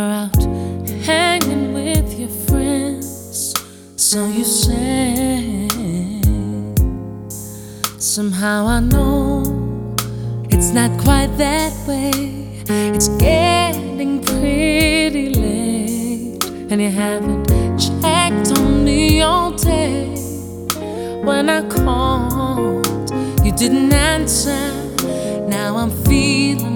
out hanging with your friends, so you say. Somehow I know it's not quite that way. It's getting pretty late, and you haven't checked on me all day. When I called, you didn't answer. Now I'm feeling